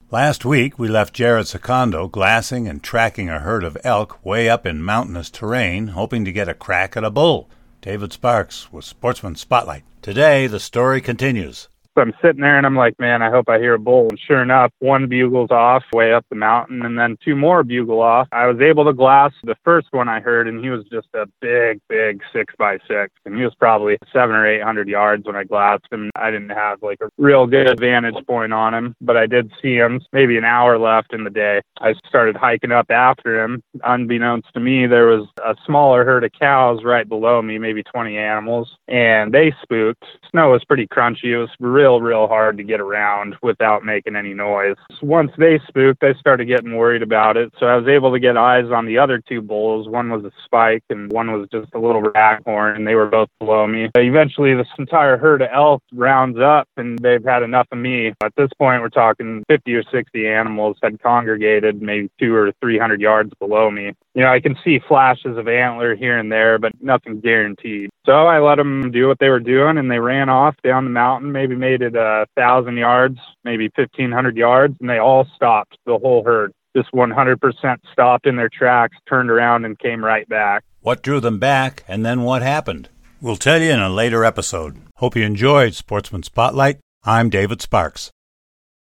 Last week, we left Jared Secondo glassing and tracking a herd of elk way up in mountainous terrain, hoping to get a crack at a bull. David Sparks with Sportsman Spotlight. Today, the story continues. So I'm sitting there and I'm like, man, I hope I hear a bull. And sure enough, one bugle's off way up the mountain and then two more bugle off. I was able to glass the first one I heard, and he was just a big 6x6. And he was probably 700 or 800 yards when I glassed him. I didn't have like a real good vantage point on him, but I did see him maybe an hour left in the day. I started hiking up after him. Unbeknownst to me, there was a smaller herd of cows right below me, maybe 20 animals, and they spooked. Snow was pretty crunchy. It was real hard to get around without making any noise. Once they spooked, I started getting worried about it. So I was able to get eyes on the other two bulls. One was a spike and one was just a little raghorn, and they were both below me. Eventually, this entire herd of elk rounds up, and they've had enough of me. At this point, we're talking 50 or 60 animals had congregated maybe 200 or 300 yards below me. You know, I can see flashes of antler here and there, but nothing guaranteed. So I let them do what they were doing, and they ran off down the mountain, maybe made it 1,000 yards, maybe 1,500 yards, and they all stopped, the whole herd. Just 100% stopped in their tracks, turned around, and came right back. What drew them back, and then what happened? We'll tell you in a later episode. Hope you enjoyed Sportsman Spotlight. I'm David Sparks.